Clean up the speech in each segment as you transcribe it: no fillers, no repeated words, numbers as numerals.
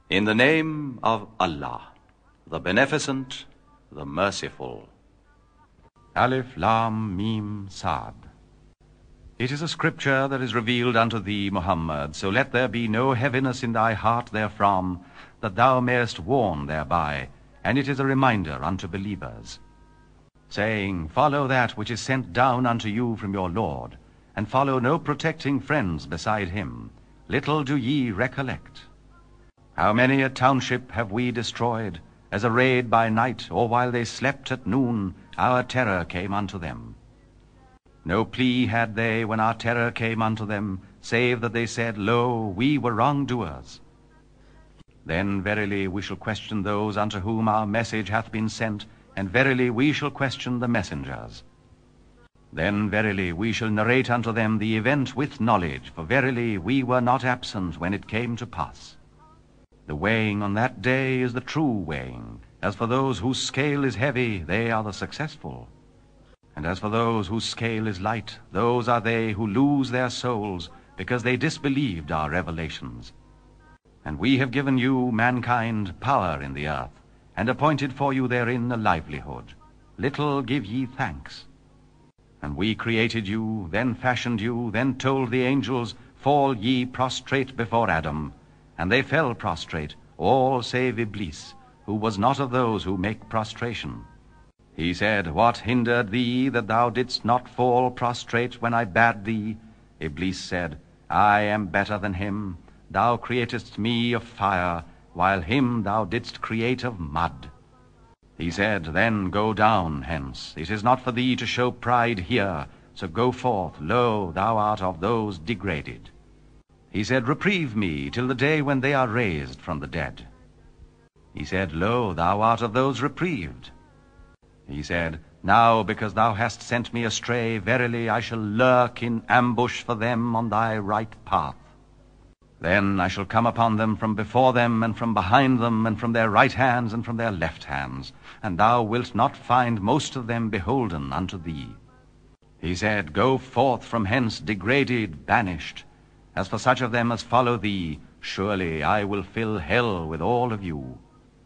In the name of Allah, the Beneficent, the Merciful. Alif, Lam, Mim, Sad. It is a scripture that is revealed unto thee, Muhammad, so let there be no heaviness in thy heart therefrom, that thou mayest warn thereby, and it is a reminder unto believers, saying, Follow that which is sent down unto you from your Lord, and follow no protecting friends beside him. Little do ye recollect. How many a township have we destroyed, as a raid by night, or while they slept at noon, our terror came unto them. No plea had they when our terror came unto them, save that they said, Lo, we were wrongdoers. Then verily we shall question those unto whom our message hath been sent, and verily we shall question the messengers. Then verily we shall narrate unto them the event with knowledge, for verily we were not absent when it came to pass. The weighing on that day is the true weighing. As for those whose scale is heavy, they are the successful. And as for those whose scale is light, those are they who lose their souls, because they disbelieved our revelations. And we have given you, mankind, power in the earth, and appointed for you therein a livelihood. Little give ye thanks. And we created you, then fashioned you, then told the angels, Fall ye prostrate before Adam. And they fell prostrate, all save Iblis, who was not of those who make prostration. He said, What hindered thee that thou didst not fall prostrate when I bade thee? Iblis said, I am better than him. Thou createdst me of fire, while him thou didst create of mud. He said, Then go down hence. It is not for thee to show pride here. So go forth, lo, thou art of those degraded. He said, Reprieve me till the day when they are raised from the dead. He said, Lo, thou art of those reprieved. He said, Now because thou hast sent me astray, verily I shall lurk in ambush for them on thy right path. Then I shall come upon them from before them, and from behind them, and from their right hands, and from their left hands, and thou wilt not find most of them beholden unto thee. He said, Go forth from hence degraded, banished. As for such of them as follow thee, surely I will fill hell with all of you.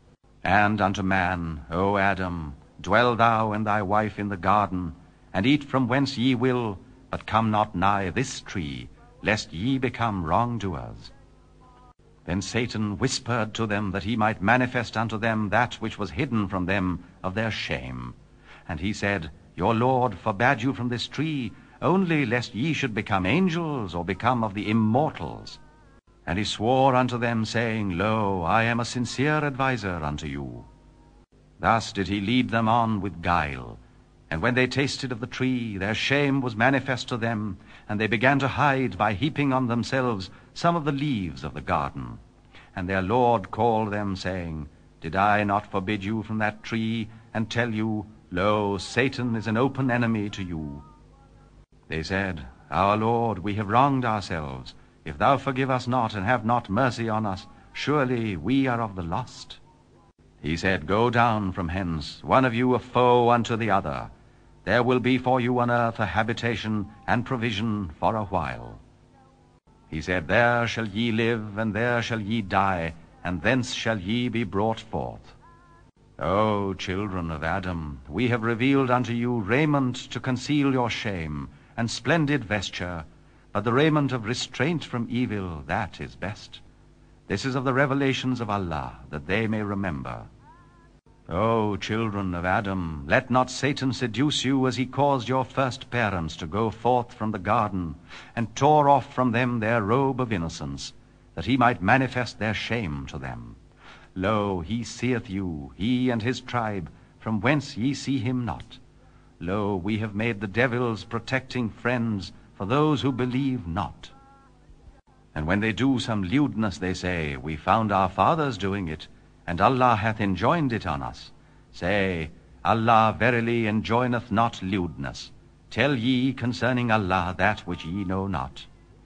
And unto man, O Adam, dwell thou and thy wife in the garden, and eat from whence ye will, but come not nigh this tree, lest ye become wrongdoers. Then Satan whispered to them that he might manifest unto them that which was hidden from them of their shame. And he said, Your Lord forbade you from this tree, only lest ye should become angels, or become of the immortals. And he swore unto them, saying, Lo, I am a sincere adviser unto you. Thus did he lead them on with guile. And when they tasted of the tree, their shame was manifest to them, and they began to hide by heaping on themselves some of the leaves of the garden. And their Lord called them, saying, Did I not forbid you from that tree, and tell you, Lo, Satan is an open enemy to you? They said, Our Lord, we have wronged ourselves. If thou forgive us not, and have not mercy on us, surely we are of the lost. He said, Go down from hence, one of you a foe unto the other. There will be for you on earth a habitation and provision for a while. He said, There shall ye live, and there shall ye die, and thence shall ye be brought forth. O children of Adam, we have revealed unto you raiment to conceal your shame, and splendid vesture, but the raiment of restraint from evil, that is best. This is of the revelations of Allah, that they may remember. O children of Adam, let not Satan seduce you as he caused your first parents to go forth from the garden, and tore off from them their robe of innocence, that he might manifest their shame to them. Lo, he seeth you, he and his tribe, from whence ye see him not. Lo, we have made the devils protecting friends for those who believe not. And when they do some lewdness, they say, We found our fathers doing it, and Allah hath enjoined it on us. Say, Allah verily enjoineth not lewdness. Tell ye concerning Allah that which ye know not.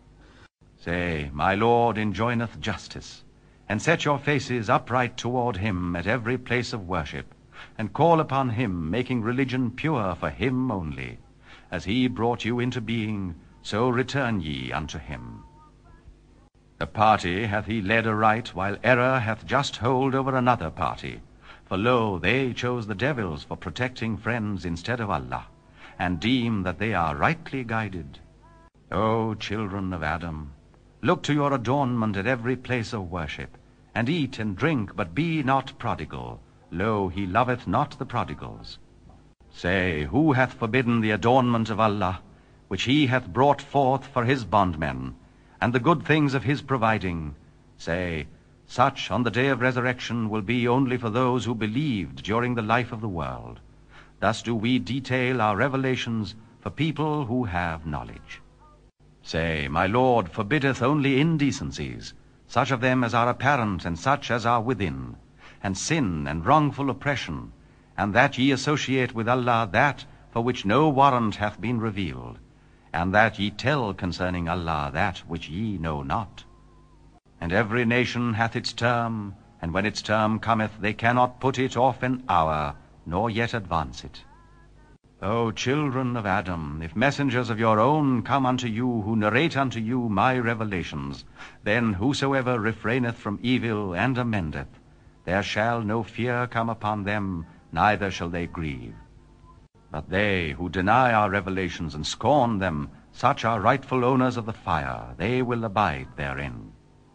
Say, My Lord enjoineth justice, and set your faces upright toward him at every place of worship, and call upon him, making religion pure for him only. As he brought you into being, so return ye unto him. A party hath he led aright, while error hath just hold over another party. For lo, they chose the devils for protecting friends instead of Allah, and deem that they are rightly guided. O children of Adam, look to your adornment at every place of worship, and eat and drink, but be not prodigal. Lo, he loveth not the prodigals. Say, who hath forbidden the adornment of Allah, which he hath brought forth for his bondmen, and the good things of his providing? Say, such on the day of resurrection will be only for those who believed during the life of the world. Thus do we detail our revelations for people who have knowledge. Say, my Lord forbiddeth only indecencies, such of them as are apparent and such as are within, and sin and wrongful oppression, and that ye associate with Allah that for which no warrant hath been revealed, and that ye tell concerning Allah that which ye know not. And every nation hath its term, and when its term cometh, they cannot put it off an hour, nor yet advance it. O children of Adam, if messengers of your own come unto you, who narrate unto you my revelations, then whosoever refraineth from evil and amendeth, there shall no fear come upon them, neither shall they grieve. But they who deny our revelations and scorn them, such are rightful owners of the fire, they will abide therein.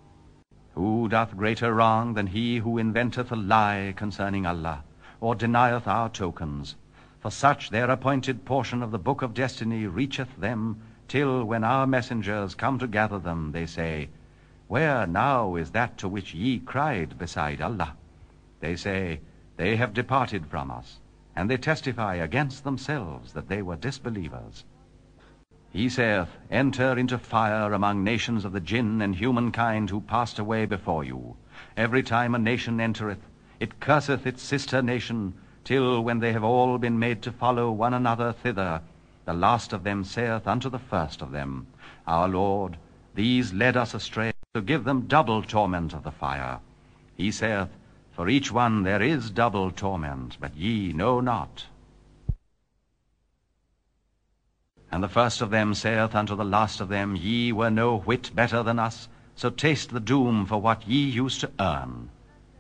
Who doth greater wrong than he who inventeth a lie concerning Allah, or denieth our tokens? For such their appointed portion of the book of destiny reacheth them, till when our messengers come to gather them, they say, Where now is that to which ye cried beside Allah? They say, They have departed from us, and they testify against themselves that they were disbelievers. He saith, Enter into fire among nations of the jinn and humankind who passed away before you. Every time a nation entereth, it curseth its sister nation, till when they have all been made to follow one another thither, the last of them saith unto the first of them, Our Lord, these led us astray, to give them double torment of the fire. He saith, For each one there is double torment, but ye know not. And the first of them saith unto the last of them, Ye were no whit better than us, so taste the doom for what ye used to earn.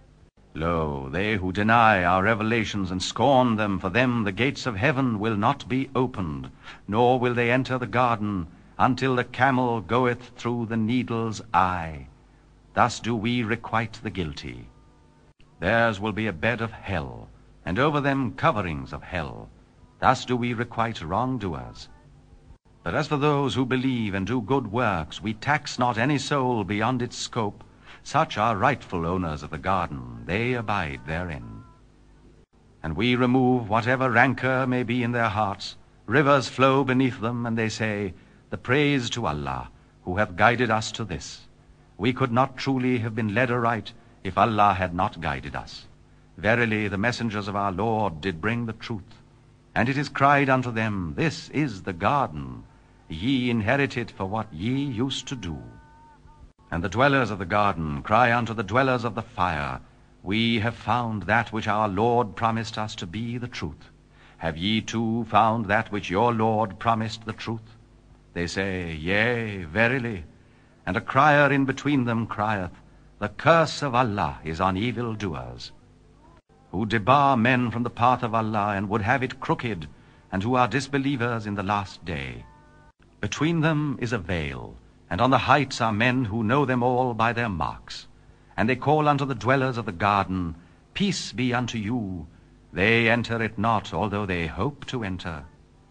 Lo, they who deny our revelations and scorn them, for them the gates of heaven will not be opened, nor will they enter the garden, until the camel goeth through the needle's eye. Thus do we requite the guilty. Theirs will be a bed of hell, and over them coverings of hell. Thus do we requite wrongdoers. But as for those who believe and do good works, we tax not any soul beyond its scope. Such are rightful owners of the garden, they abide therein. And we remove whatever rancor may be in their hearts. Rivers flow beneath them, and they say, The praise to Allah, who hath guided us to this. We could not truly have been led aright, if Allah had not guided us. Verily, the messengers of our Lord did bring the truth. And it is cried unto them, This is the garden. Ye inherit it for what ye used to do. And the dwellers of the garden cry unto the dwellers of the fire, We have found that which our Lord promised us to be the truth. Have ye too found that which your Lord promised the truth? They say, Yea, verily. And a crier in between them crieth, The curse of Allah is on evildoers, who debar men from the path of Allah, and would have it crooked, and who are disbelievers in the last day. Between them is a veil, and on the heights are men who know them all by their marks. And they call unto the dwellers of the garden, Peace be unto you. They enter it not, although they hope to enter.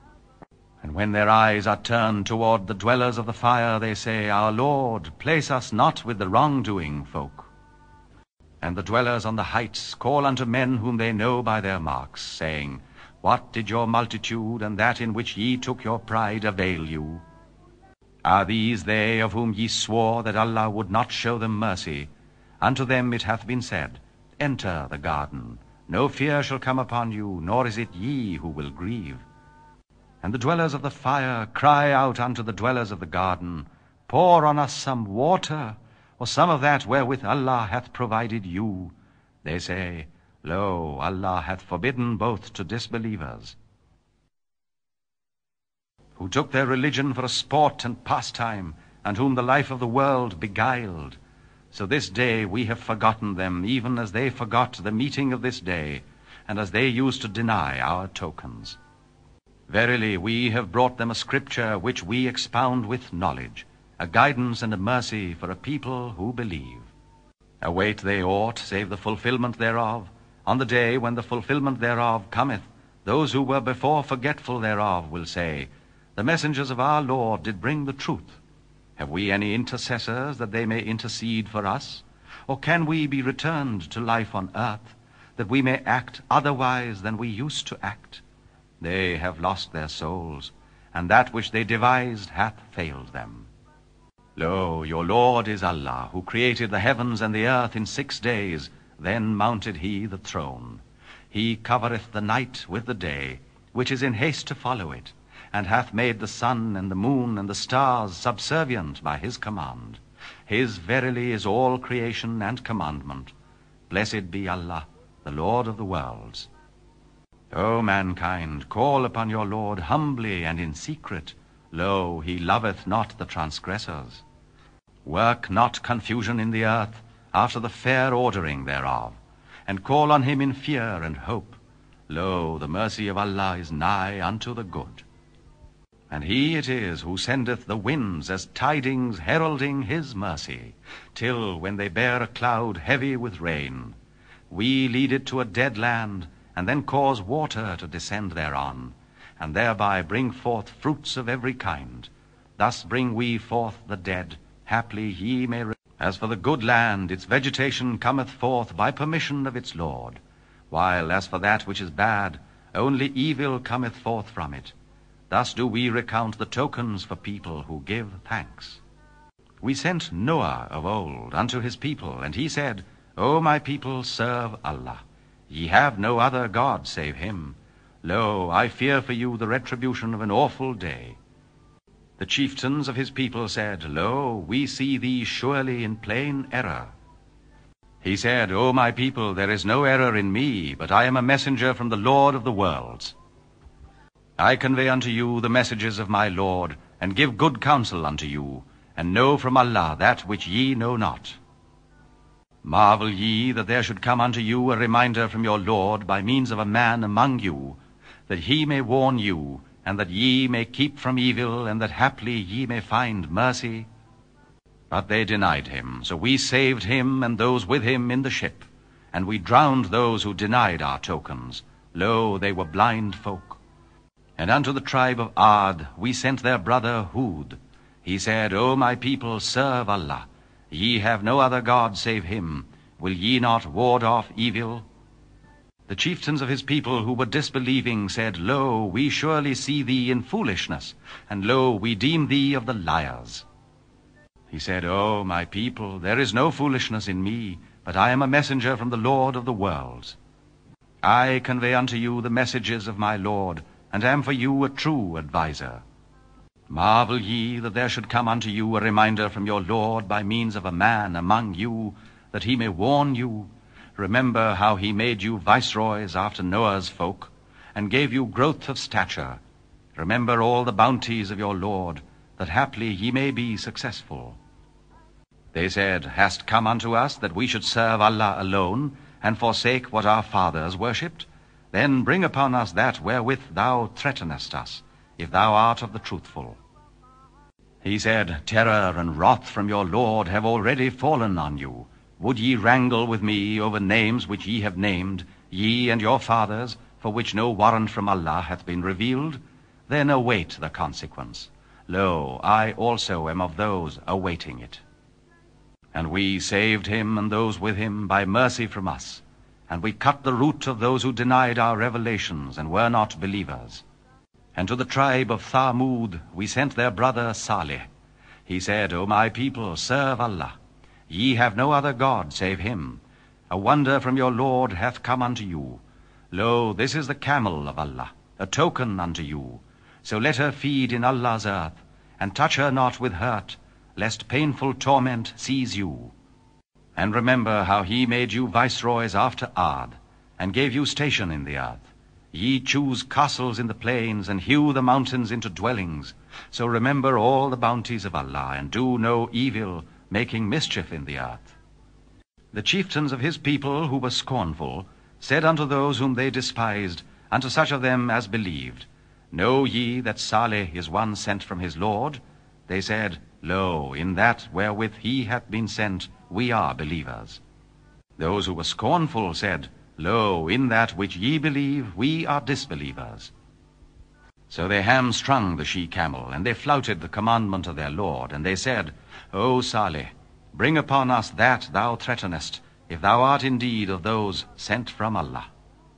And when their eyes are turned toward the dwellers of the fire, they say, Our Lord, place us not with the wrongdoing folk. And the dwellers on the heights call unto men whom they know by their marks, saying, What did your multitude and that in which ye took your pride avail you? Are these they of whom ye swore that Allah would not show them mercy? Unto them it hath been said, Enter the garden. No fear shall come upon you, nor is it ye who will grieve. And the dwellers of the fire cry out unto the dwellers of the garden, Pour on us some water, or some of that wherewith Allah hath provided you. They say, Lo, Allah hath forbidden both to disbelievers, who took their religion for a sport and pastime, and whom the life of the world beguiled. So this day we have forgotten them, even as they forgot the meeting of this day, and as they used to deny our tokens. Verily, we have brought them a scripture which we expound with knowledge, a guidance and a mercy for a people who believe. Await they aught save the fulfillment thereof? On the day when the fulfillment thereof cometh, those who were before forgetful thereof will say, The messengers of our Lord did bring the truth. Have we any intercessors that they may intercede for us? Or can we be returned to life on earth, that we may act otherwise than we used to act? They have lost their souls, and that which they devised hath failed them. Lo, your Lord is Allah, who created the heavens and the earth in 6 days, then mounted he the throne. He covereth the night with the day, which is in haste to follow it, and hath made the sun and the moon and the stars subservient by his command. His verily is all creation and commandment. Blessed be Allah, the Lord of the worlds. O mankind, call upon your Lord humbly and in secret. Lo, he loveth not the transgressors. Work not confusion in the earth after the fair ordering thereof, and call on him in fear and hope. Lo, the mercy of Allah is nigh unto the good. And he it is who sendeth the winds as tidings heralding his mercy, till when they bear a cloud heavy with rain, we lead it to a dead land, and then cause water to descend thereon, and thereby bring forth fruits of every kind. Thus bring we forth the dead, haply ye may... As for the good land, its vegetation cometh forth by permission of its Lord, while as for that which is bad, only evil cometh forth from it. Thus do we recount the tokens for people who give thanks. We sent Noah of old unto his people, and he said, O my people, serve Allah. Ye have no other God save him. Lo, I fear for you the retribution of an awful day. The chieftains of his people said, Lo, we see thee surely in plain error. He said, O my people, there is no error in me, but I am a messenger from the Lord of the worlds. I convey unto you the messages of my Lord, and give good counsel unto you, and know from Allah that which ye know not. Marvel ye that there should come unto you a reminder from your Lord by means of a man among you, that he may warn you, and that ye may keep from evil, and that haply ye may find mercy? But they denied him, so we saved him and those with him in the ship, and we drowned those who denied our tokens. Lo, they were blind folk. And unto the tribe of Ad we sent their brother Hud. He said, O my people, serve Allah. Ye have no other God save him. Will ye not ward off evil? The chieftains of his people who were disbelieving said, Lo, we surely see thee in foolishness, and lo, we deem thee of the liars. He said, O my people, there is no foolishness in me, but I am a messenger from the Lord of the worlds. I convey unto you the messages of my Lord, and am for you a true adviser. Marvel ye that there should come unto you a reminder from your Lord by means of a man among you, that he may warn you. Remember how he made you viceroys after Noah's folk, and gave you growth of stature. Remember all the bounties of your Lord, that haply ye may be successful. They said, Hast come unto us that we should serve Allah alone, and forsake what our fathers worshipped? Then bring upon us that wherewith thou threatenest us, if thou art of the truthful. He said, Terror and wrath from your Lord have already fallen on you. Would ye wrangle with me over names which ye have named, ye and your fathers, for which no warrant from Allah hath been revealed? Then await the consequence. Lo, I also am of those awaiting it. And we saved him and those with him by mercy from us, and we cut the root of those who denied our revelations and were not believers. And to the tribe of Thamud we sent their brother Salih. He said, O my people, serve Allah. Ye have no other God save him. A wonder from your Lord hath come unto you. Lo, this is the camel of Allah, a token unto you. So let her feed in Allah's earth, and touch her not with hurt, lest painful torment seize you. And remember how he made you viceroys after Ad, and gave you station in the earth, Ye choose castles in the plains, and hew the mountains into dwellings. So remember all the bounties of Allah, and do no evil, making mischief in the earth. The chieftains of his people, who were scornful, said unto those whom they despised, unto such of them as believed, Know ye that Saleh is one sent from his Lord? They said, Lo, in that wherewith he hath been sent, we are believers. Those who were scornful said, Lo, in that which ye believe, we are disbelievers. So they hamstrung the she-camel, and they flouted the commandment of their Lord, and they said, O Saleh, bring upon us that thou threatenest, if thou art indeed of those sent from Allah.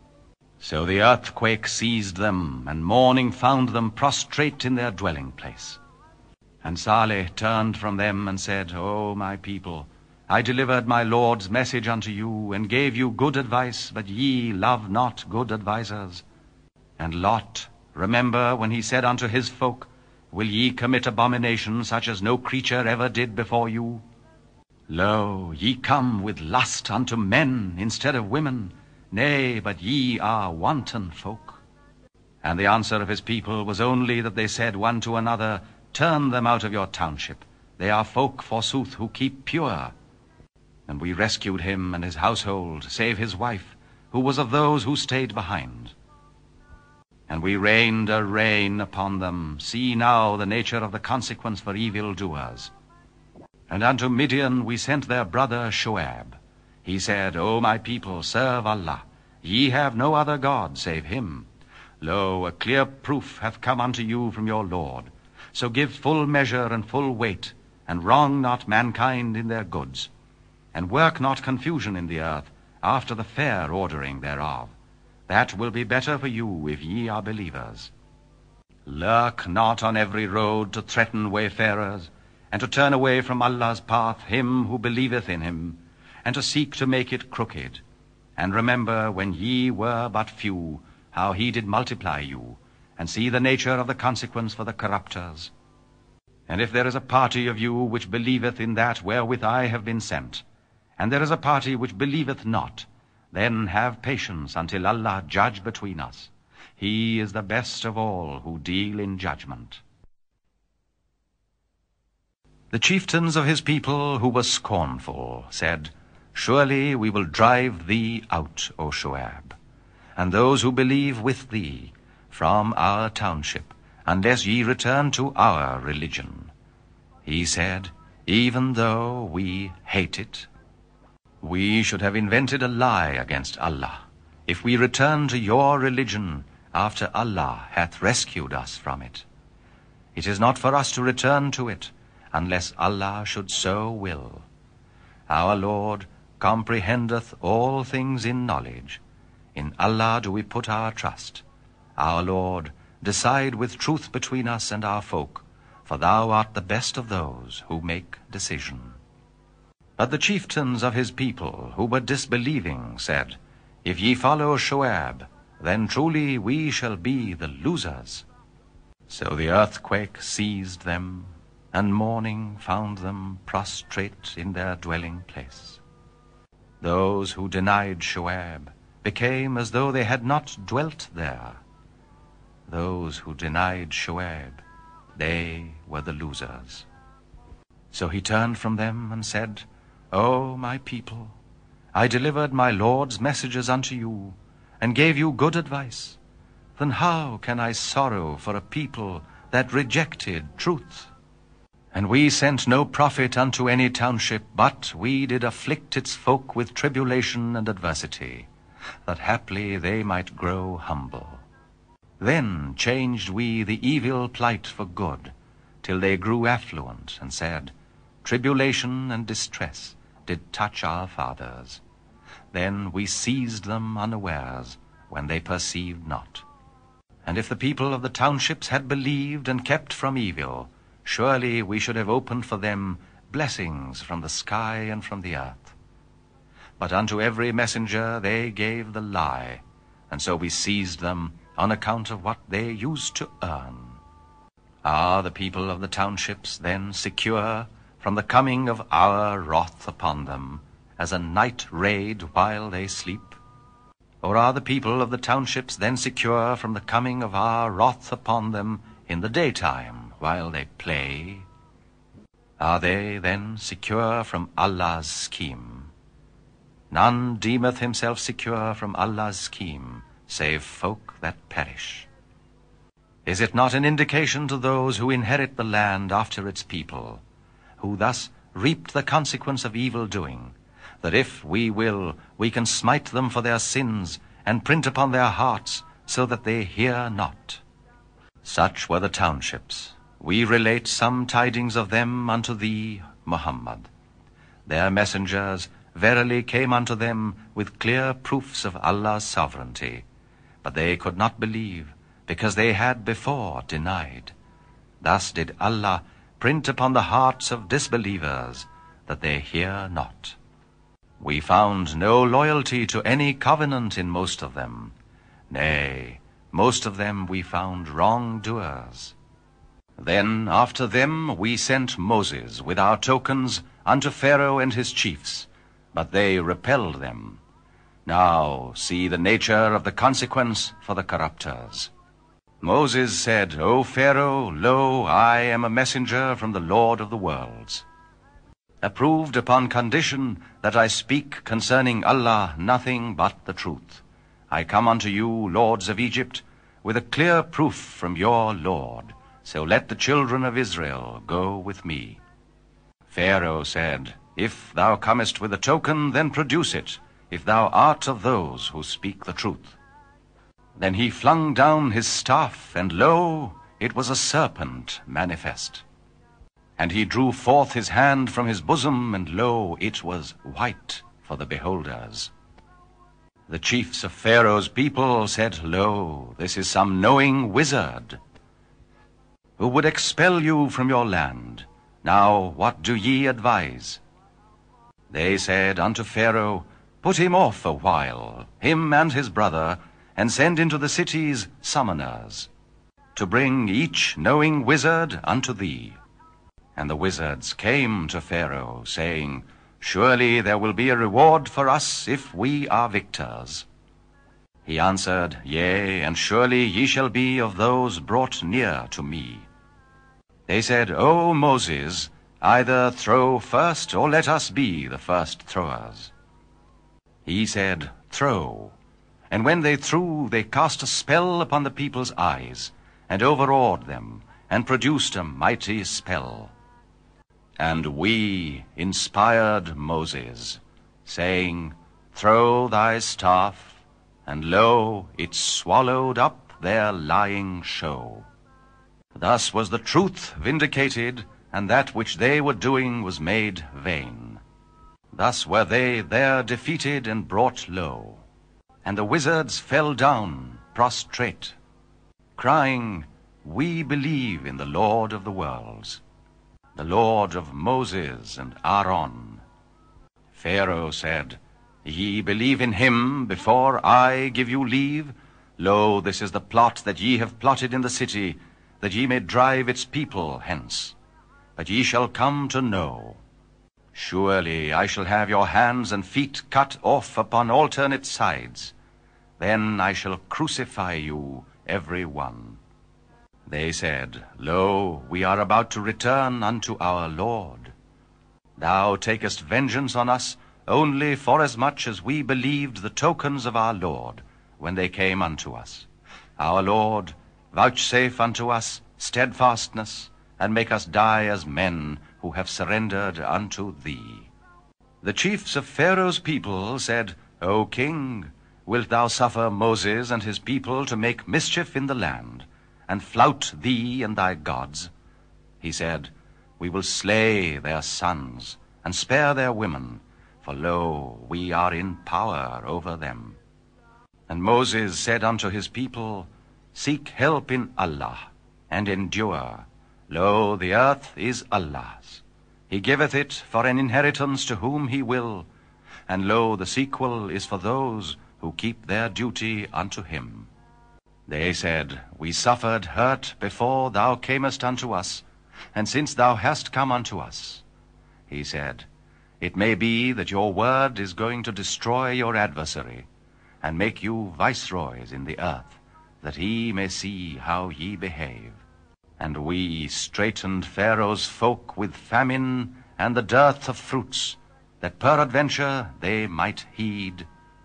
So the earthquake seized them, and morning found them prostrate in their dwelling place. And Saleh turned from them and said, O my people, I delivered my Lord's message unto you, and gave you good advice, but ye love not good advisers. And Lot, remember when he said unto his folk, Will ye commit abomination such as no creature ever did before you? Lo, ye come with lust unto men instead of women, nay, but ye are wanton folk. And the answer of his people was only that they said one to another, Turn them out of your township. They are folk, forsooth, who keep pure. And we rescued him and his household, save his wife, who was of those who stayed behind. And we rained a rain upon them. See now the nature of the consequence for evildoers. And unto Midian we sent their brother Shoaib. He said, O my people, serve Allah. Ye have no other God save him. Lo, a clear proof hath come unto you from your Lord. So give full measure and full weight, and wrong not mankind in their goods. And work not confusion in the earth, after the fair ordering thereof. That will be better for you, if ye are believers. Lurk not on every road to threaten wayfarers, and to turn away from Allah's path him who believeth in him, and to seek to make it crooked. And remember, when ye were but few, how he did multiply you, and see the nature of the consequence for the corrupters. And if there is a party of you which believeth in that wherewith I have been sent, and there is a party which believeth not, then have patience until Allah judge between us. He is the best of all who deal in judgment. The chieftains of his people, who were scornful, said, Surely we will drive thee out, O Shoaib, and those who believe with thee, from our township, unless ye return to our religion. He said, Even though we hate it, we should have invented a lie against Allah, if we return to your religion after Allah hath rescued us from it. It is not for us to return to it, unless Allah should so will. Our Lord comprehendeth all things in knowledge. In Allah do we put our trust. Our Lord, decide with truth between us and our folk, for thou art the best of those who make decision. But the chieftains of his people, who were disbelieving, said, If ye follow Shoaib, then truly we shall be the losers. So the earthquake seized them, and morning found them prostrate in their dwelling place. Those who denied Shoaib became as though they had not dwelt there. Those who denied Shoaib, they were the losers. So he turned from them and said, O my people, I delivered my Lord's messages unto you, and gave you good advice. Then how can I sorrow for a people that rejected truth? And we sent no prophet unto any township, but we did afflict its folk with tribulation and adversity, that haply they might grow humble. Then changed we the evil plight for good, till they grew affluent, and said, Tribulation and distress did touch our fathers. Then we seized them unawares, when they perceived not. And if the people of the townships had believed and kept from evil, surely we should have opened for them blessings from the sky and from the earth. But unto every messenger they gave the lie, and so we seized them on account of what they used to earn. Are the people of the townships then secure from the coming of our wrath upon them, as a night raid while they sleep? Or are the people of the townships then secure from the coming of our wrath upon them in the daytime while they play? Are they then secure from Allah's scheme? None deemeth himself secure from Allah's scheme, save folk that perish. Is it not an indication to those who inherit the land after its people, who thus reaped the consequence of evil doing, that if we will, we can smite them for their sins and print upon their hearts, so that they hear not? Such were the townships. We relate some tidings of them unto thee, Muhammad. Their messengers verily came unto them with clear proofs of Allah's sovereignty, but they could not believe, because they had before denied. Thus did Allah print upon the hearts of disbelievers, that they hear not. We found no loyalty to any covenant in most of them. Nay, most of them we found wrongdoers. Then after them we sent Moses with our tokens unto Pharaoh and his chiefs, but they repelled them. Now see the nature of the consequence for the corrupters. Moses said, O Pharaoh, lo, I am a messenger from the Lord of the worlds, approved upon condition that I speak concerning Allah nothing but the truth. I come unto you, lords of Egypt, with a clear proof from your Lord. So let the children of Israel go with me. Pharaoh said, If thou comest with a token, then produce it, if thou art of those who speak the truth. Then he flung down his staff, and lo, it was a serpent manifest. And he drew forth his hand from his bosom, and lo, it was white for the beholders. The chiefs of Pharaoh's people said, Lo, this is some knowing wizard, who would expel you from your land. Now what do ye advise? They said unto Pharaoh, Put him off a while, him and his brother, and send into the cities summoners, to bring each knowing wizard unto thee. And the wizards came to Pharaoh, saying, Surely there will be a reward for us if we are victors. He answered, Yea, and surely ye shall be of those brought near to me. They said, O Moses, either throw first, or let us be the first throwers. He said, Throw. And when they threw, they cast a spell upon the people's eyes, and overawed them, and produced a mighty spell. And we inspired Moses, saying, Throw thy staff, and lo, it swallowed up their lying show. Thus was the truth vindicated, and that which they were doing was made vain. Thus were they there defeated and brought low. And the wizards fell down prostrate, crying, We believe in the Lord of the worlds, the Lord of Moses and Aaron. Pharaoh said, Ye believe in him before I give you leave? Lo, this is the plot that ye have plotted in the city, that ye may drive its people hence. But ye shall come to know. Surely I shall have your hands and feet cut off upon alternate sides. Then I shall crucify you, every one. They said, Lo, we are about to return unto our Lord. Thou takest vengeance on us only forasmuch as we believed the tokens of our Lord when they came unto us. Our Lord, vouchsafe unto us steadfastness, and make us die as men who have surrendered unto thee. The chiefs of Pharaoh's people said, O king, wilt thou suffer Moses and his people to make mischief in the land, and flout thee and thy gods? He said, We will slay their sons, and spare their women, for lo, we are in power over them. And Moses said unto his people, Seek help in Allah, and endure. Lo, the earth is Allah's. He giveth it for an inheritance to whom he will, and lo, the sequel is for those who keep their duty unto him. They said, We suffered hurt before thou camest unto us, and since thou hast come unto us. He said, It may be that your word is going to destroy your adversary. and make you viceroys in the earth, that he may see how ye behave. And we straitened Pharaoh's folk with famine and the dearth of fruits, that peradventure they might heed.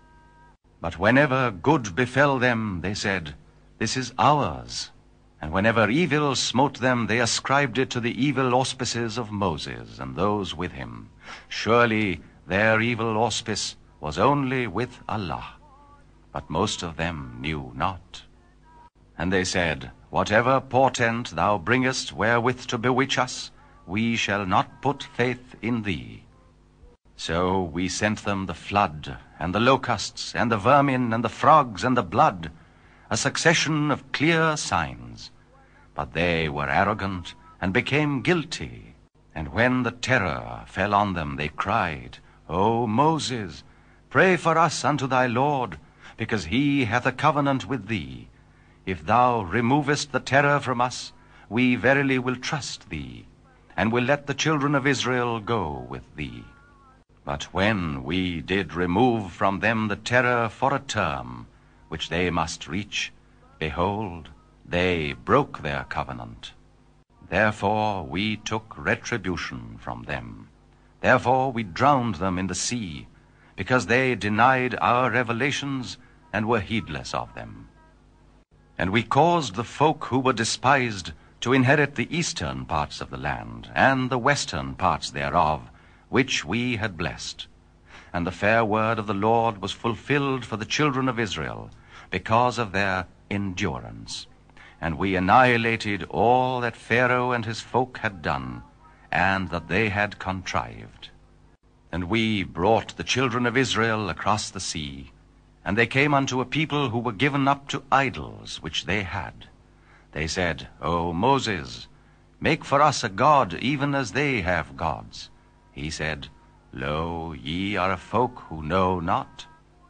But whenever good befell them, they said, This is ours. And whenever evil smote them, they ascribed it to the evil auspices of Moses and those with him. Surely their evil auspice was only with Allah, but most of them knew not. And they said, Whatever portent thou bringest wherewith to bewitch us, we shall not put faith in thee. So we sent them the flood, and the locusts, and the vermin, and the frogs, and the blood, a succession of clear signs. But they were arrogant, and became guilty. And when the terror fell on them, they cried, O Moses, pray for us unto thy Lord, because he hath a covenant with thee. If thou removest the terror from us, we verily will trust thee, and will let the children of Israel go with thee. But when we did remove from them the terror for a term, which they must reach, behold, they broke their covenant. Therefore we took retribution from them. Therefore we drowned them in the sea, because they denied our revelations and were heedless of them. And we caused the folk who were despised to inherit the eastern parts of the land, and the western parts thereof, which we had blessed. And the fair word of the Lord was fulfilled for the children of Israel, because of their endurance. And we annihilated all that Pharaoh and his folk had done, and that they had contrived. And we brought the children of Israel across the sea, and they came unto a people who were given up to idols which they had. They said, O Moses, make for us a god, even as they have gods. He said, Lo, ye are a folk who know not.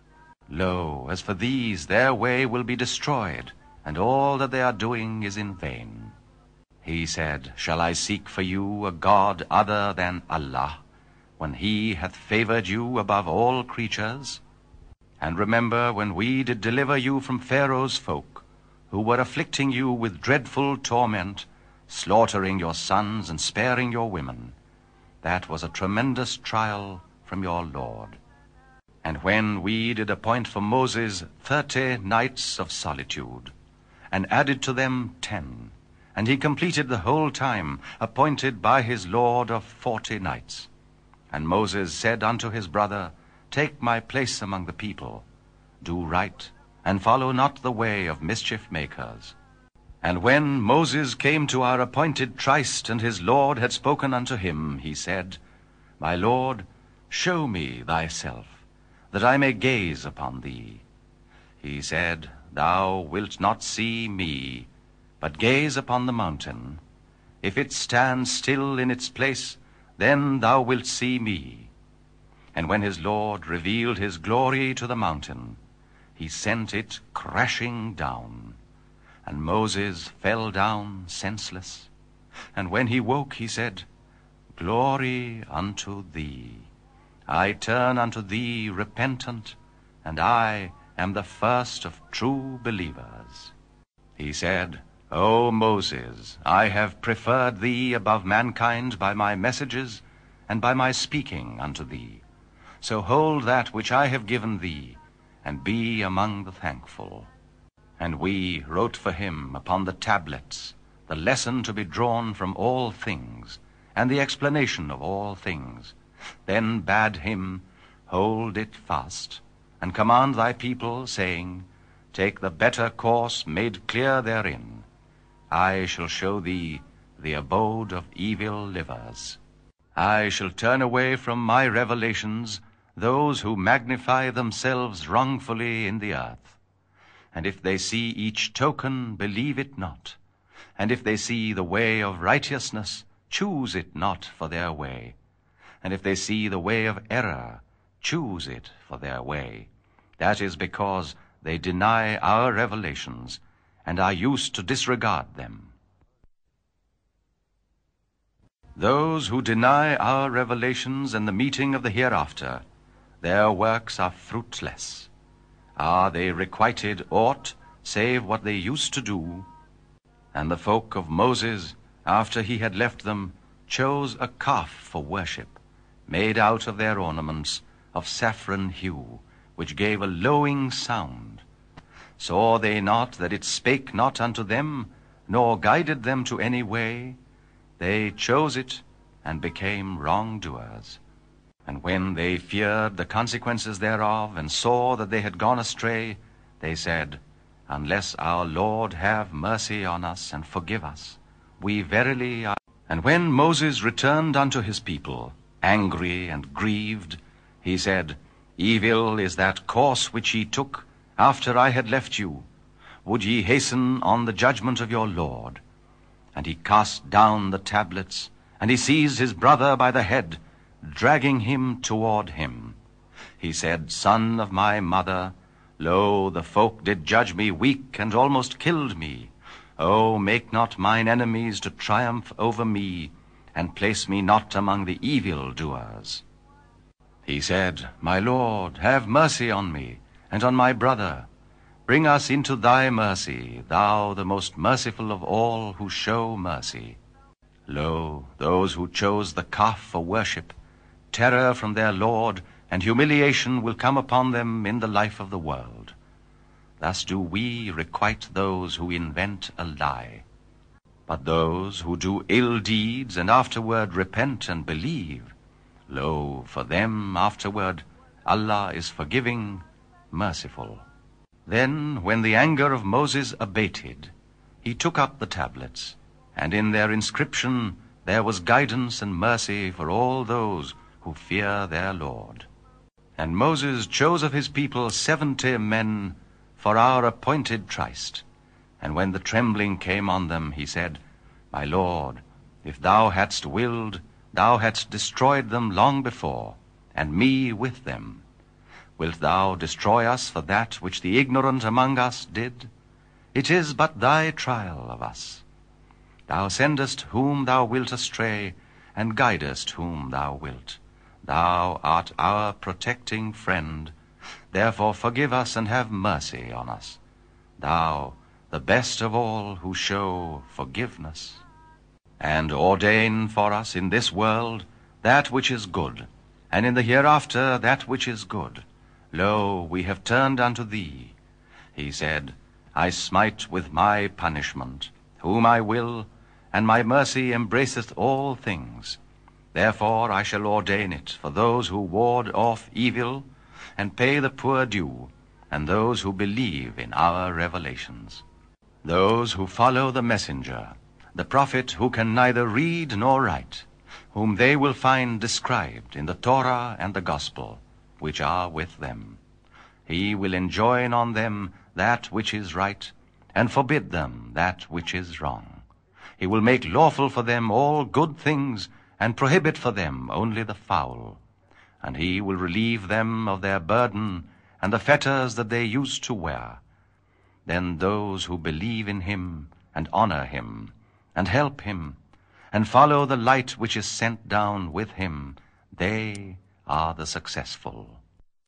Lo, as for these, their way will be destroyed, and all that they are doing is in vain. He said, Shall I seek for you a god other than Allah, when he hath favored you above all creatures? And remember when we did deliver you from Pharaoh's folk, who were afflicting you with dreadful torment, slaughtering your sons and sparing your women. That was a tremendous trial from your Lord. And when we did appoint for Moses 30 nights of solitude, and added to them 10, and he completed the whole time appointed by his Lord of 40 nights. And Moses said unto his brother, Take my place among the people. Do right, and follow not the way of mischief makers. And when Moses came to our appointed tryst, and his Lord had spoken unto him, he said, My Lord, show me thyself, that I may gaze upon thee. He said, Thou wilt not see me, but gaze upon the mountain. If it stand still in its place, then thou wilt see me. And when his Lord revealed his glory to the mountain, he sent it crashing down. And Moses fell down senseless. And when he woke, he said, Glory unto thee. I turn unto thee repentant, and I am the first of true believers. He said, O Moses, I have preferred thee above mankind by my messages and by my speaking unto thee. So hold that which I have given thee, and be among the thankful. And we wrote for him upon the tablets the lesson to be drawn from all things, and the explanation of all things. Then bade him hold it fast, and command thy people, saying, Take the better course made clear therein. I shall show thee the abode of evil livers. I shall turn away from my revelations those who magnify themselves wrongfully in the earth. And if they see each token, believe it not. And if they see the way of righteousness, choose it not for their way. And if they see the way of error, choose it for their way. That is because they deny our revelations, and are used to disregard them. Those who deny our revelations and the meeting of the hereafter, their works are fruitless. They requited aught save what they used to do? And the folk of Moses, after he had left them, chose a calf for worship, made out of their ornaments of saffron hue, which gave a lowing sound. Saw they not that it spake not unto them, nor guided them to any way? They chose it, and became wrongdoers. And when they feared the consequences thereof, and saw that they had gone astray, they said, Unless our Lord have mercy on us, and forgive us, we verily are. And when Moses returned unto his people, angry and grieved, he said, Evil is that course which ye took, after I had left you. Would ye hasten on the judgment of your Lord? And he cast down the tablets, and he seized his brother by the head, dragging him toward him. He said, Son of my mother, lo, the folk did judge me weak, and almost killed me. O, make not mine enemies to triumph over me, and place me not among the evildoers. He said, My Lord, have mercy on me, and on my brother. Bring us into thy mercy, thou the most merciful of all who show mercy. Lo, those who chose the calf for worship, terror from their Lord, and humiliation will come upon them in the life of the world. Thus do we requite those who invent a lie. But those who do ill deeds and afterward repent and believe, lo, for them afterward Allah is forgiving, merciful. Then, when the anger of Moses abated, he took up the tablets, and in their inscription there was guidance and mercy for all those who fear their Lord. And Moses chose of his people 70 men for our appointed tryst. And when the trembling came on them, he said, My Lord, if thou hadst willed, thou hadst destroyed them long before, and me with them. Wilt thou destroy us for that which the ignorant among us did? It is but thy trial of us. Thou sendest whom thou wilt astray, and guidest whom thou wilt. Thou art our protecting friend. Therefore forgive us and have mercy on us. Thou, the best of all who show forgiveness. And ordain for us in this world that which is good, and in the hereafter that which is good. Lo, we have turned unto thee. He said, I smite with my punishment, whom I will, and my mercy embraceth all things. Therefore I shall ordain it for those who ward off evil, and pay the poor due, and those who believe in our revelations. Those who follow the messenger, the prophet who can neither read nor write, whom they will find described in the Torah and the Gospel, which are with them. He will enjoin on them that which is right, and forbid them that which is wrong. He will make lawful for them all good things, and prohibit for them only the foul. And he will relieve them of their burden, and the fetters that they used to wear. Then those who believe in him, and honor him, and help him, and follow the light which is sent down with him, they are the successful.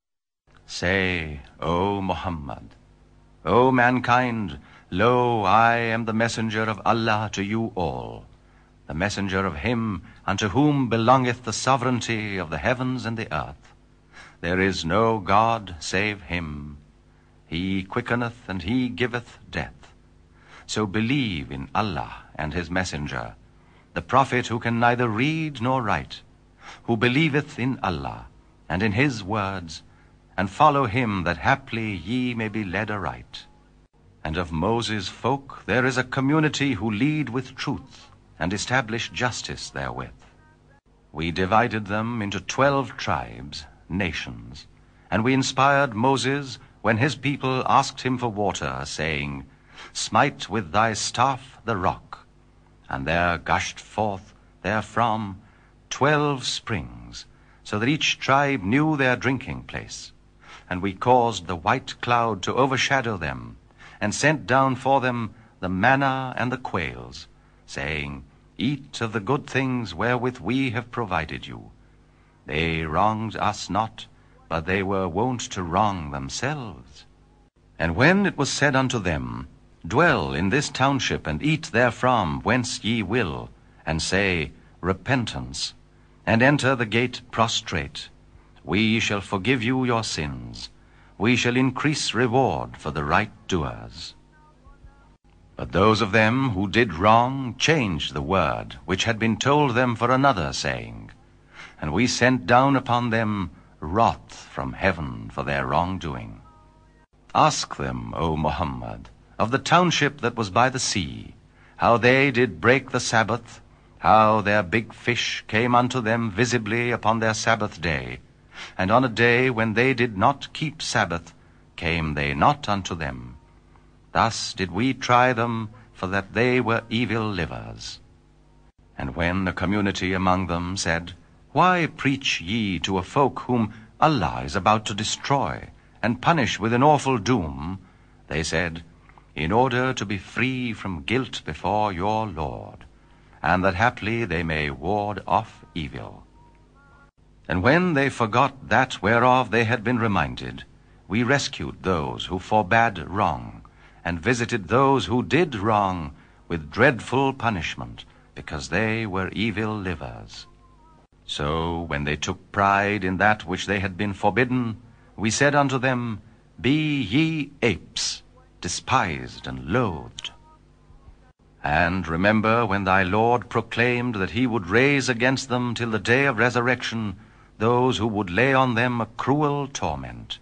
Say, O Muhammad, O mankind, lo, I am the messenger of Allah to you all, the messenger of him unto whom belongeth the sovereignty of the heavens and the earth. There is no God save him. He quickeneth and he giveth death. So believe in Allah and his messenger, the prophet who can neither read nor write, who believeth in Allah and in his words, and follow him that haply ye may be led aright. And of Moses' folk there is a community who lead with truth, and establish justice therewith. We divided them into 12 tribes, nations, and we inspired Moses when his people asked him for water, saying, Smite with thy staff the rock. And there gushed forth therefrom 12 springs, so that each tribe knew their drinking place. And we caused the white cloud to overshadow them, and sent down for them the manna and the quails, saying, Eat of the good things wherewith we have provided you. They wronged us not, but they were wont to wrong themselves. And when it was said unto them, Dwell in this township, and eat therefrom whence ye will, and say, Repentance, and enter the gate prostrate, we shall forgive you your sins, we shall increase reward for the right doers. But those of them who did wrong changed the word which had been told them for another, saying, And we sent down upon them wrath from heaven for their wrongdoing. Ask them, O Muhammad, of the township that was by the sea, how they did break the Sabbath, how their big fish came unto them visibly upon their Sabbath day, and on a day when they did not keep Sabbath came they not unto them. Thus did we try them, for that they were evil livers. And when the community among them said, Why preach ye to a folk whom Allah is about to destroy, and punish with an awful doom? They said, In order to be free from guilt before your Lord, and that haply they may ward off evil. And when they forgot that whereof they had been reminded, we rescued those who forbade wrong, and visited those who did wrong with dreadful punishment, because they were evil livers. So when they took pride in that which they had been forbidden, we said unto them, Be ye apes, despised and loathed. And remember when thy Lord proclaimed that he would raise against them till the day of resurrection those who would lay on them a cruel torment.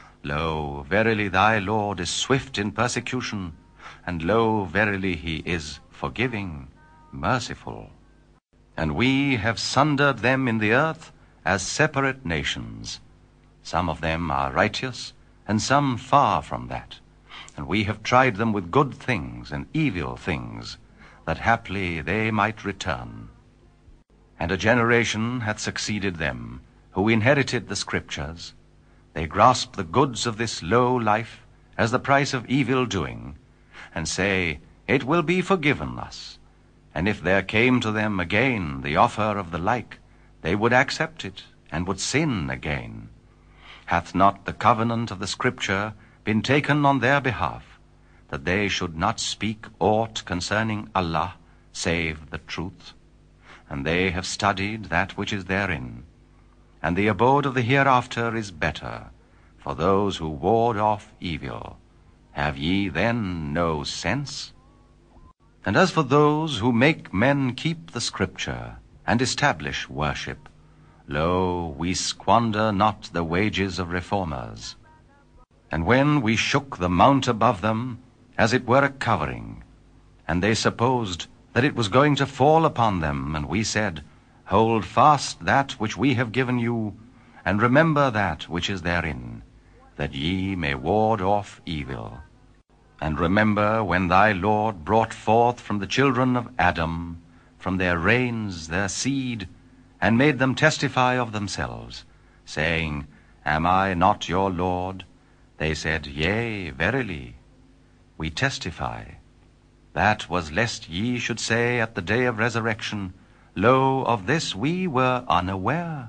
Lo, verily thy Lord is swift in persecution, and lo, verily he is forgiving, merciful. And we have sundered them in the earth as separate nations. Some of them are righteous, and some far from that. And we have tried them with good things and evil things, that haply they might return. And a generation hath succeeded them, who inherited the Scriptures. They grasp the goods of this low life as the price of evil doing, and say, It will be forgiven us. And if there came to them again the offer of the like, they would accept it, and would sin again. Hath not the covenant of the Scripture been taken on their behalf, that they should not speak aught concerning Allah, save the truth? And they have studied that which is therein. And the abode of the hereafter is better, for those who ward off evil. Have ye then no sense? And as for those who make men keep the Scripture, and establish worship, lo, we squander not the wages of reformers. And when we shook the mount above them, as it were a covering, and they supposed that it was going to fall upon them, and we said, Hold fast that which we have given you, and remember that which is therein, that ye may ward off evil. And remember when thy Lord brought forth from the children of Adam, from their reins their seed, and made them testify of themselves, saying, Am I not your Lord? They said, Yea, verily, we testify. That was lest ye should say at the day of resurrection, Lo, of this we were unaware.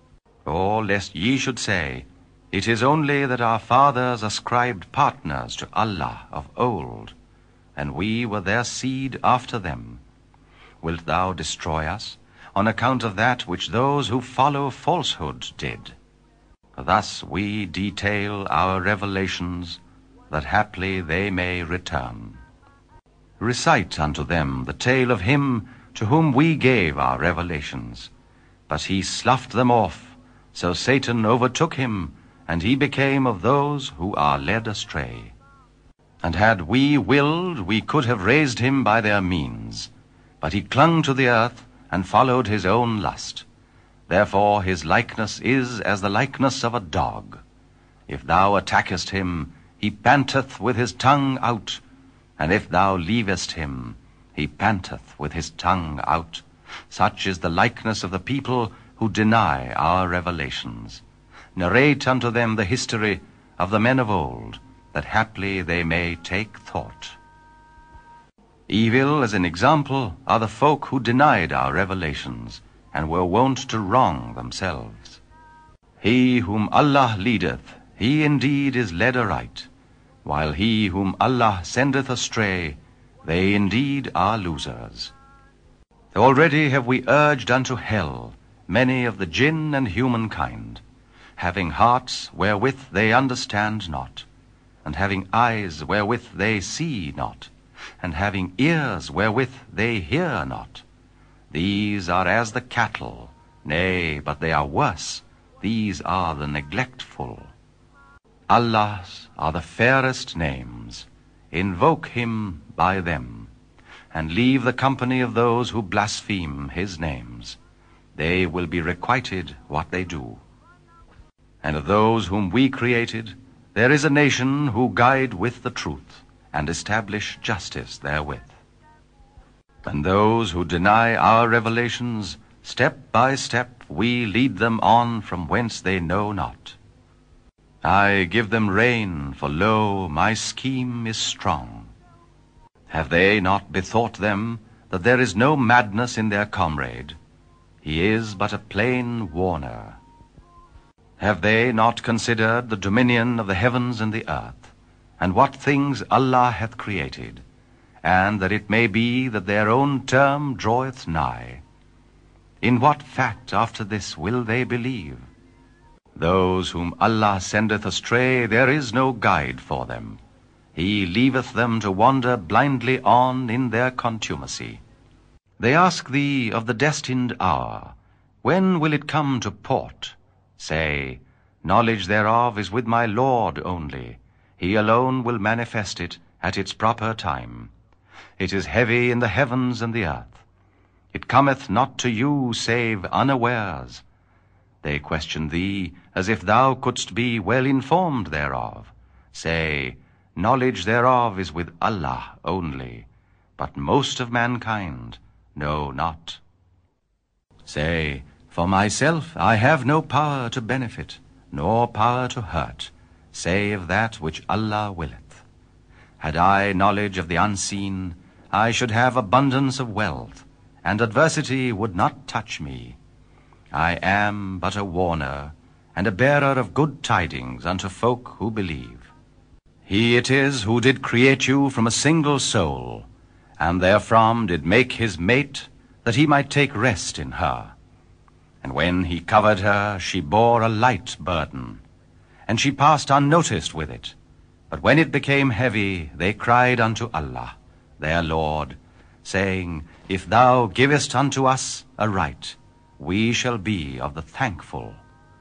Or lest ye should say, It is only that our fathers ascribed partners to Allah of old, and we were their seed after them. Wilt thou destroy us on account of that which those who follow falsehood did? Thus we detail our revelations, that haply they may return. Recite unto them the tale of him to whom we gave our revelations. But he sloughed them off, so Satan overtook him, and he became of those who are led astray. And had we willed, we could have raised him by their means. But he clung to the earth, and followed his own lust. Therefore his likeness is as the likeness of a dog. If thou attackest him, he panteth with his tongue out, and if thou leavest him, he panteth with his tongue out. Such is the likeness of the people who deny our revelations. Narrate unto them the history of the men of old, that haply they may take thought. Evil, as an example, are the folk who denied our revelations, and were wont to wrong themselves. He whom Allah leadeth, he indeed is led aright, while he whom Allah sendeth astray, they indeed are losers. Already have we urged unto hell many of the jinn and humankind, having hearts wherewith they understand not, and having eyes wherewith they see not, and having ears wherewith they hear not. These are as the cattle, nay, but they are worse. These are the neglectful. Allah's are the fairest names. Invoke him by them, and leave the company of those who blaspheme his names. They will be requited what they do. And of those whom we created, there is a nation who guide with the truth, and establish justice therewith. And those who deny our revelations, step by step we lead them on from whence they know not. I give them rain, for lo, my scheme is strong. Have they not bethought them that there is no madness in their comrade? He is but a plain warner. Have they not considered the dominion of the heavens and the earth, and what things Allah hath created, and that it may be that their own term draweth nigh? In what fact after this will they believe? Those whom Allah sendeth astray, there is no guide for them. He leaveth them to wander blindly on in their contumacy. They ask thee of the destined hour, when will it come to port? Say, knowledge thereof is with my Lord only. He alone will manifest it at its proper time. It is heavy in the heavens and the earth. It cometh not to you save unawares. They question thee as if thou couldst be well informed thereof. Say, knowledge thereof is with Allah only, but most of mankind know not. Say, for myself I have no power to benefit, nor power to hurt, save that which Allah willeth. Had I knowledge of the unseen, I should have abundance of wealth, and adversity would not touch me. I am but a warner, and a bearer of good tidings unto folk who believe. He it is who did create you from a single soul, and therefrom did make his mate, that he might take rest in her. And when he covered her, she bore a light burden, and she passed unnoticed with it. But when it became heavy, they cried unto Allah, their Lord, saying, If thou givest unto us a right, we shall be of the thankful.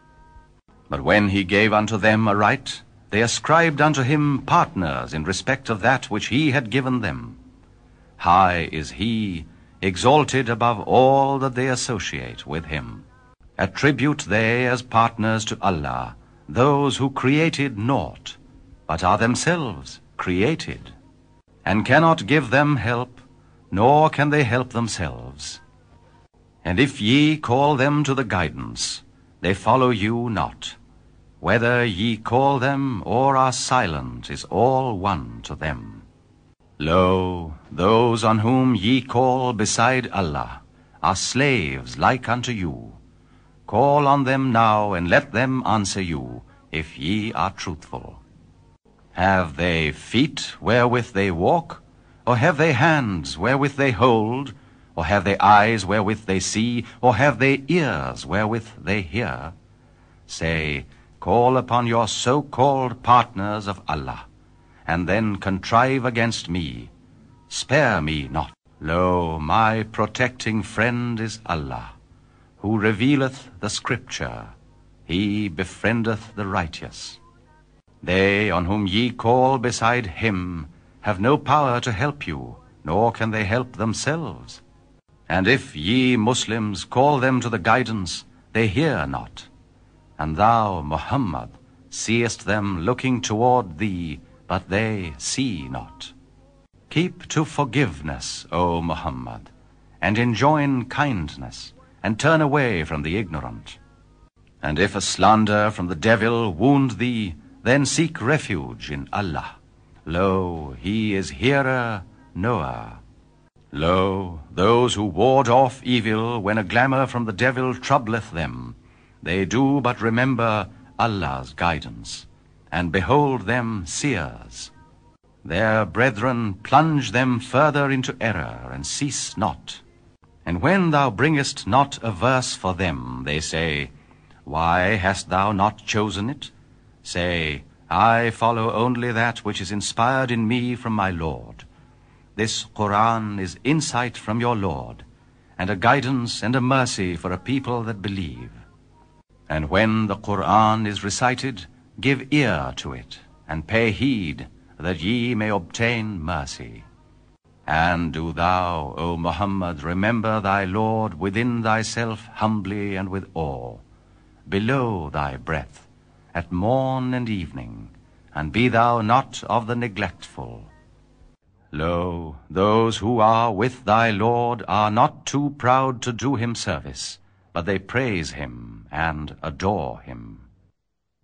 But when he gave unto them a right, they ascribed unto him partners in respect of that which he had given them. High is he, exalted above all that they associate with him. Attribute they as partners to Allah those who created naught, but are themselves created, and cannot give them help, nor can they help themselves. And if ye call them to the guidance, they follow you not. Whether ye call them or are silent is all one to them. Lo, those on whom ye call beside Allah are slaves like unto you. Call on them now, and let them answer you, if ye are truthful. Have they feet wherewith they walk? Or have they hands wherewith they hold? Or have they eyes wherewith they see? Or have they ears wherewith they hear? Say, call upon your so-called partners of Allah, and then contrive against me. Spare me not. Lo, my protecting friend is Allah, who revealeth the Scripture. He befriendeth the righteous. They on whom ye call beside him have no power to help you, nor can they help themselves. And if ye Muslims call them to the guidance, they hear not. And thou, Muhammad, seest them looking toward thee, but they see not. Keep to forgiveness, O Muhammad, and enjoin kindness, and turn away from the ignorant. And if a slander from the devil wound thee, then seek refuge in Allah. Lo, he is hearer, knower. Lo, those who ward off evil when a glamour from the devil troubleth them, they do but remember Allah's guidance. and behold them seers. Their brethren plunge them further into error, and cease not. And when thou bringest not a verse for them, they say, Why hast thou not chosen it? Say, I follow only that which is inspired in me from my Lord. This Quran is insight from your Lord, and a guidance and a mercy for a people that believe. And when the Quran is recited, give ear to it, and pay heed, that ye may obtain mercy. And do thou, O Muhammad, remember thy Lord within thyself humbly and with awe, below thy breath, at morn and evening, and be thou not of the neglectful. Lo, those who are with thy Lord are not too proud to do him service, but they praise him and adore him.